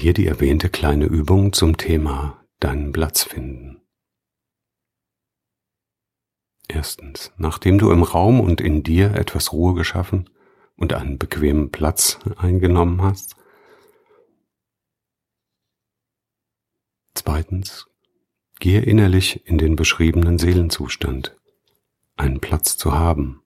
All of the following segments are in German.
Hier die erwähnte kleine Übung zum Thema deinen Platz finden. Erstens, nachdem du im Raum und in dir etwas Ruhe geschaffen und einen bequemen Platz eingenommen hast. Zweitens, gehe innerlich in den beschriebenen Seelenzustand, einen Platz zu haben,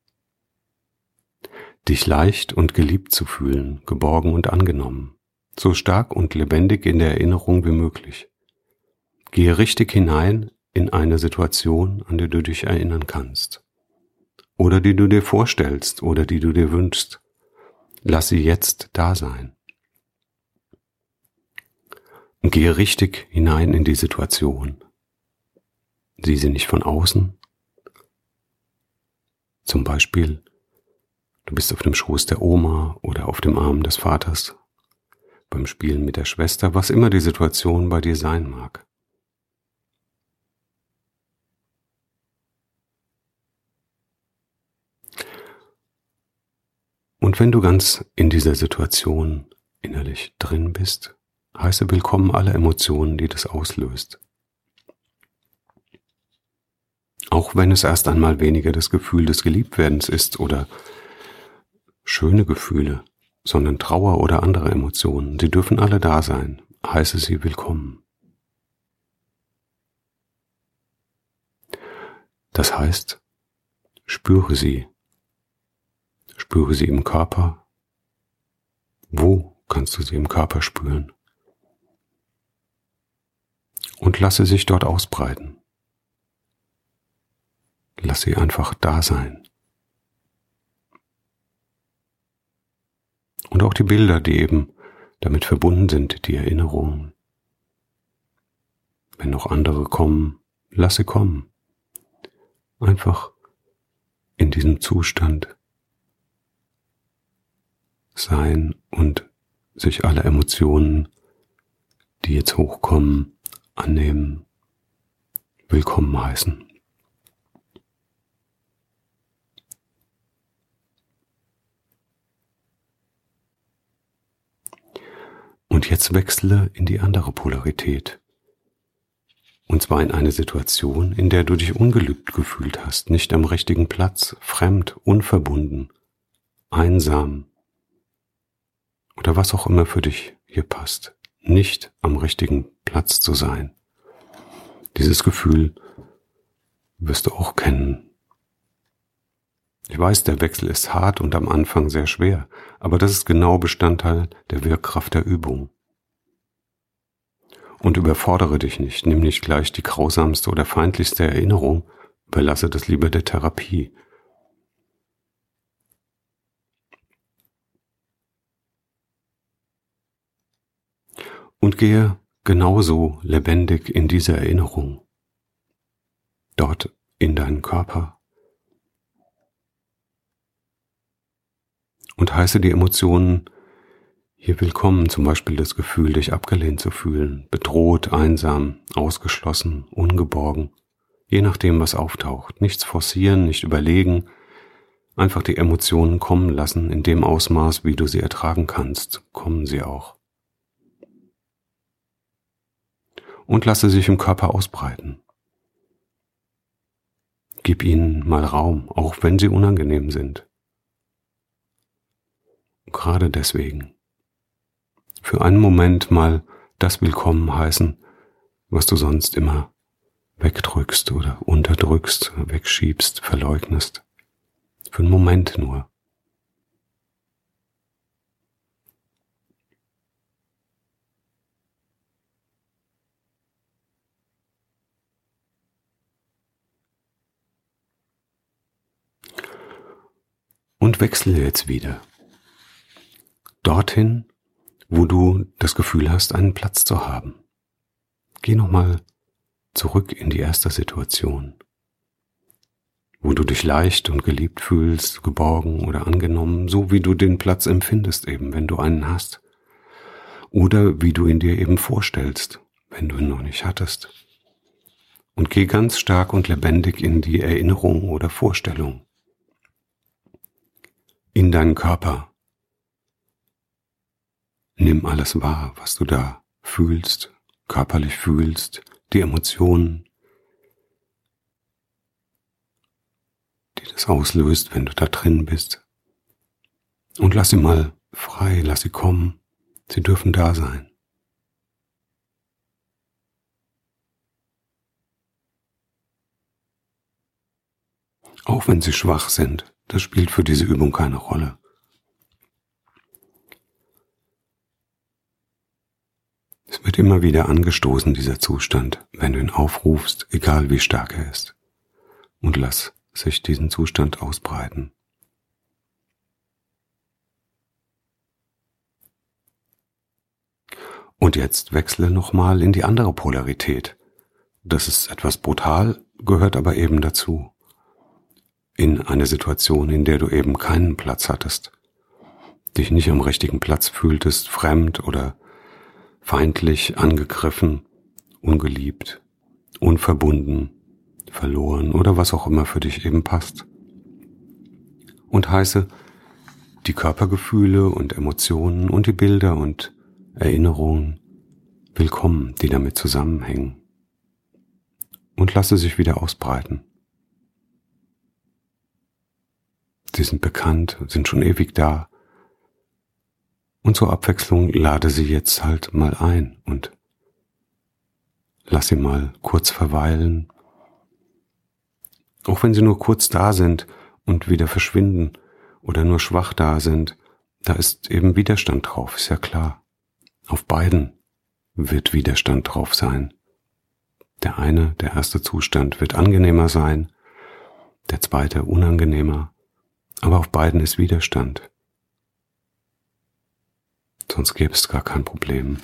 dich leicht und geliebt zu fühlen, geborgen und angenommen, so stark und lebendig in der Erinnerung wie möglich. Gehe richtig hinein in eine Situation, an die du dich erinnern kannst, oder die du dir vorstellst oder die du dir wünschst. Lass sie jetzt da sein. Und gehe richtig hinein in die Situation. Sieh sie nicht von außen. Zum Beispiel, du bist auf dem Schoß der Oma oder auf dem Arm des Vaters, beim Spielen mit der Schwester, was immer die Situation bei dir sein mag. Und wenn du ganz in dieser Situation innerlich drin bist, heiße willkommen alle Emotionen, die das auslöst. Auch wenn es erst einmal weniger das Gefühl des Geliebtwerdens ist oder schöne Gefühle, sondern Trauer oder andere Emotionen, sie dürfen alle da sein, heiße sie willkommen. Das heißt, spüre sie im Körper. Wo kannst du sie im Körper spüren? Und lasse sich dort ausbreiten. Lass sie einfach da sein. Und auch die Bilder, die eben damit verbunden sind, die Erinnerungen. Wenn noch andere kommen, lass sie kommen. Einfach in diesem Zustand sein und sich alle Emotionen, die jetzt hochkommen, annehmen, willkommen heißen. Und jetzt wechsle in die andere Polarität. Und zwar in eine Situation, in der du dich ungeliebt gefühlt hast, nicht am richtigen Platz, fremd, unverbunden, einsam oder was auch immer für dich hier passt, nicht am richtigen Platz zu sein. Dieses Gefühl wirst du auch kennen. Ich weiß, der Wechsel ist hart und am Anfang sehr schwer, aber das ist genau Bestandteil der Wirkkraft der Übung. Und überfordere dich nicht, nimm nicht gleich die grausamste oder feindlichste Erinnerung, überlasse das lieber der Therapie. Und gehe genauso lebendig in diese Erinnerung, dort in deinen Körper. Und heiße die Emotionen hier willkommen, zum Beispiel das Gefühl, dich abgelehnt zu fühlen, bedroht, einsam, ausgeschlossen, ungeborgen, je nachdem, was auftaucht. Nichts forcieren, nicht überlegen, einfach die Emotionen kommen lassen, in dem Ausmaß, wie du sie ertragen kannst, kommen sie auch. Und lasse sich im Körper ausbreiten. Gib ihnen mal Raum, auch wenn sie unangenehm sind. Und gerade deswegen. Für einen Moment mal das Willkommen heißen, was du sonst immer wegdrückst oder unterdrückst, wegschiebst, verleugnest. Für einen Moment nur. Und wechsle jetzt wieder dorthin, wo du das Gefühl hast, einen Platz zu haben. Geh nochmal zurück in die erste Situation, wo du dich leicht und geliebt fühlst, geborgen oder angenommen, so wie du den Platz empfindest eben, wenn du einen hast. Oder wie du ihn dir eben vorstellst, wenn du ihn noch nicht hattest. Und geh ganz stark und lebendig in die Erinnerung oder Vorstellung. In deinen Körper. Nimm alles wahr, was du da fühlst, körperlich fühlst, die Emotionen, die das auslöst, wenn du da drin bist. Und lass sie mal frei, lass sie kommen. Sie dürfen da sein. Auch wenn sie schwach sind, das spielt für diese Übung keine Rolle. Es wird immer wieder angestoßen, dieser Zustand, wenn du ihn aufrufst, egal wie stark er ist. Und lass sich diesen Zustand ausbreiten. Und jetzt wechsle nochmal in die andere Polarität. Das ist etwas brutal, gehört aber eben dazu. In eine Situation, in der du eben keinen Platz hattest, dich nicht am richtigen Platz fühltest, fremd oder feindlich, angegriffen, ungeliebt, unverbunden, verloren oder was auch immer für dich eben passt. Und heiße die Körpergefühle und Emotionen und die Bilder und Erinnerungen willkommen, die damit zusammenhängen. Und lasse sich wieder ausbreiten. Sie sind bekannt, sind schon ewig da. Und zur Abwechslung lade sie jetzt halt mal ein und lass sie mal kurz verweilen. Auch wenn sie nur kurz da sind und wieder verschwinden oder nur schwach da sind, da ist eben Widerstand drauf, ist ja klar. Auf beiden wird Widerstand drauf sein. Der erste Zustand wird angenehmer sein, der zweite unangenehmer, aber auf beiden ist Widerstand. Sonst gäbe es gar kein Problem.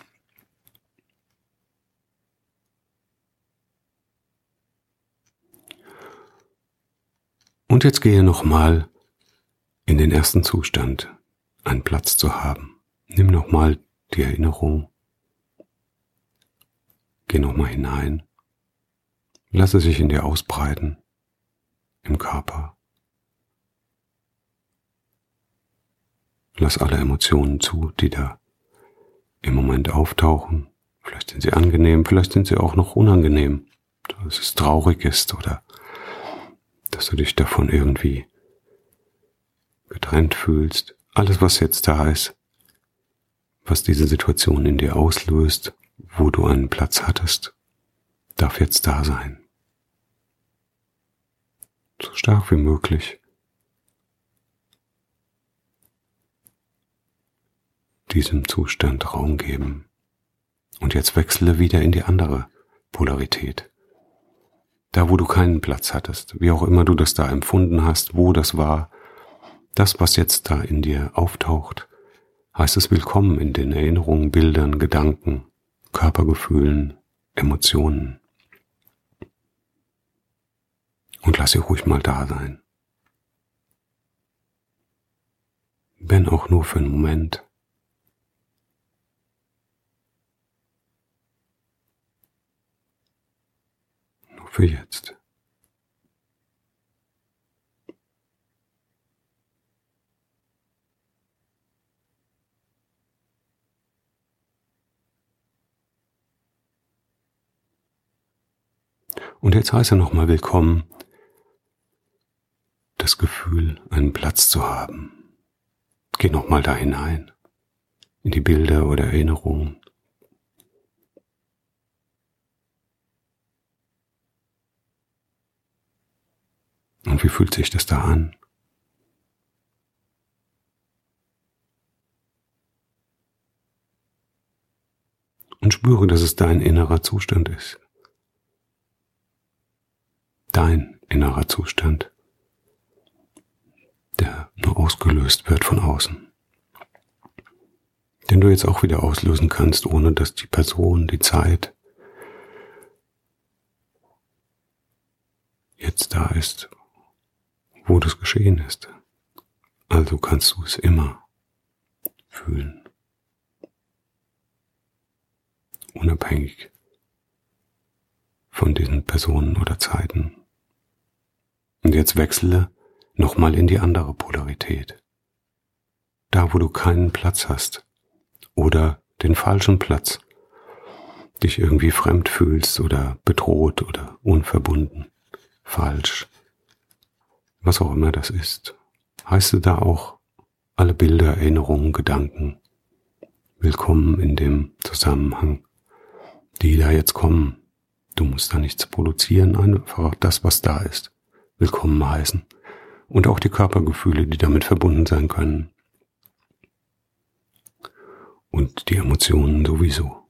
Und jetzt gehe nochmal in den ersten Zustand, einen Platz zu haben. Nimm nochmal die Erinnerung. Geh nochmal hinein. Lasse sich in dir ausbreiten, im Körper. Lass alle Emotionen zu, die da im Moment auftauchen. Vielleicht sind sie angenehm, vielleicht sind sie auch noch unangenehm. Dass es traurig ist oder dass du dich davon irgendwie getrennt fühlst. Alles, was jetzt da ist, was diese Situation in dir auslöst, wo du einen Platz hattest, darf jetzt da sein. So stark wie möglich. Diesem Zustand Raum geben. Und jetzt wechsle wieder in die andere Polarität. Da, wo du keinen Platz hattest, wie auch immer du das da empfunden hast, wo das war, das, was jetzt da in dir auftaucht, heißt es willkommen in den Erinnerungen, Bildern, Gedanken, Körpergefühlen, Emotionen. Und lass sie ruhig mal da sein. Wenn auch nur für einen Moment. Nur für jetzt. Und jetzt heiße nochmal willkommen, das Gefühl, einen Platz zu haben. Geh nochmal da hinein, in die Bilder oder Erinnerungen. Und wie fühlt sich das da an? Und spüre, dass es dein innerer Zustand ist. Dein innerer Zustand, der nur ausgelöst wird von außen. Den du jetzt auch wieder auslösen kannst, ohne dass die Person, die Zeit jetzt da ist, wo das geschehen ist. Also kannst du es immer fühlen. Unabhängig von diesen Personen oder Zeiten. Und jetzt wechsle nochmal in die andere Polarität. Da, wo du keinen Platz hast oder den falschen Platz dich irgendwie fremd fühlst oder bedroht oder unverbunden, falsch, was auch immer das ist, heißt du da auch alle Bilder, Erinnerungen, Gedanken willkommen in dem Zusammenhang, die da jetzt kommen. Du musst da nichts produzieren, einfach das, was da ist, willkommen heißen. Und auch die Körpergefühle, die damit verbunden sein können. Und die Emotionen sowieso.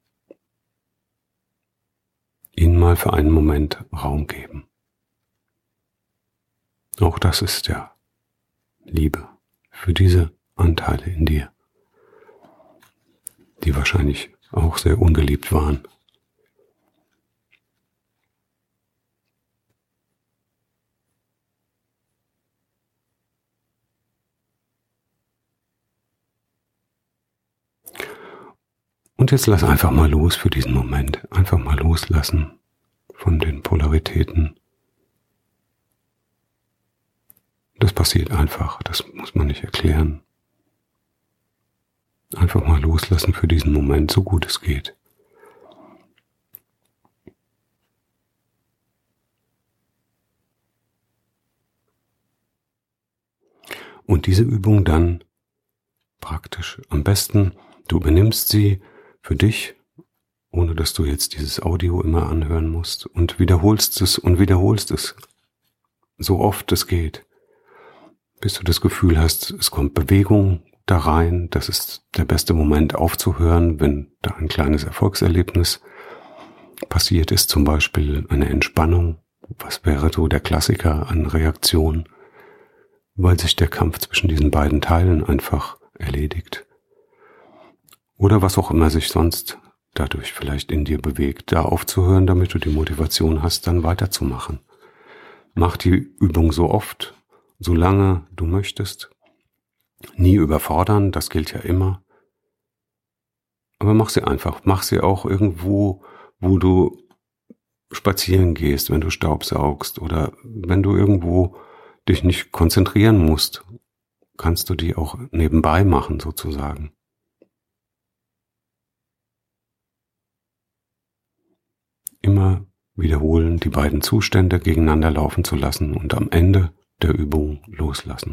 Ihnen mal für einen Moment Raum geben. Auch das ist ja Liebe für diese Anteile in dir, die wahrscheinlich auch sehr ungeliebt waren. Und jetzt lass einfach mal los für diesen Moment. Einfach mal loslassen von den Polaritäten. Das passiert einfach, das muss man nicht erklären. Einfach mal loslassen für diesen Moment, so gut es geht. Und diese Übung dann praktisch am besten, du übernimmst sie für dich, ohne dass du jetzt dieses Audio immer anhören musst, und wiederholst es so oft es geht, bis du das Gefühl hast, es kommt Bewegung da rein. Das ist der beste Moment aufzuhören, wenn da ein kleines Erfolgserlebnis passiert ist, zum Beispiel eine Entspannung. Was wäre so der Klassiker an Reaktion, weil sich der Kampf zwischen diesen beiden Teilen einfach erledigt. Oder was auch immer sich sonst dadurch vielleicht in dir bewegt, da aufzuhören, damit du die Motivation hast, dann weiterzumachen. Mach die Übung so oft, so lange du möchtest. Nie überfordern, das gilt ja immer. Aber mach sie einfach. Mach sie auch irgendwo, wo du spazieren gehst, wenn du staubsaugst oder wenn du irgendwo dich nicht konzentrieren musst, kannst du die auch nebenbei machen sozusagen. Immer wiederholen, die beiden Zustände gegeneinander laufen zu lassen und am Ende der Übung loslassen.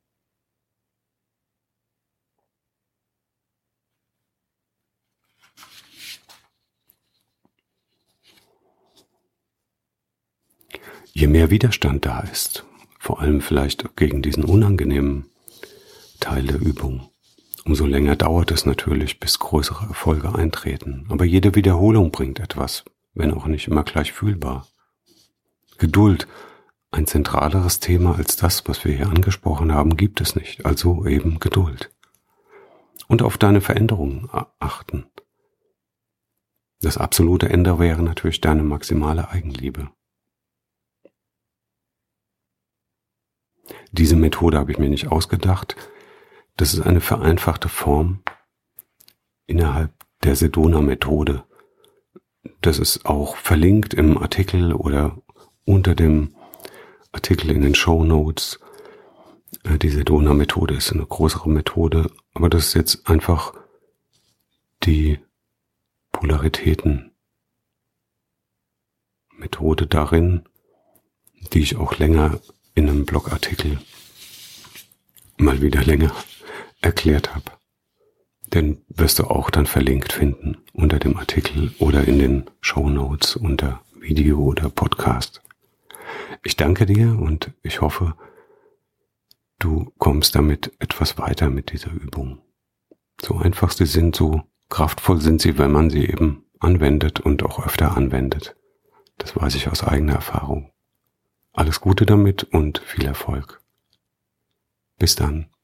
Je mehr Widerstand da ist, vor allem vielleicht gegen diesen unangenehmen Teil der Übung, umso länger dauert es natürlich, bis größere Erfolge eintreten. Aber jede Wiederholung bringt etwas, wenn auch nicht immer gleich fühlbar. Geduld, ein zentraleres Thema als das, was wir hier angesprochen haben, gibt es nicht, also eben Geduld. Und auf deine Veränderungen achten. Das absolute Ende wäre natürlich deine maximale Eigenliebe. Diese Methode habe ich mir nicht ausgedacht. Das ist eine vereinfachte Form innerhalb der Sedona-Methode. Das ist auch verlinkt im Artikel oder unter dem Artikel in den Shownotes. Die Sedona-Methode ist eine größere Methode, aber das ist jetzt einfach die Polaritäten-Methode darin, die ich auch länger in einem Blogartikel mal wieder länger erklärt habe. Den wirst du auch dann verlinkt finden unter dem Artikel oder in den Shownotes unter Video oder Podcast. Ich danke dir und ich hoffe, du kommst damit etwas weiter mit dieser Übung. So einfach sie sind, so kraftvoll sind sie, wenn man sie eben anwendet und auch öfter anwendet. Das weiß ich aus eigener Erfahrung. Alles Gute damit und viel Erfolg. Bis dann.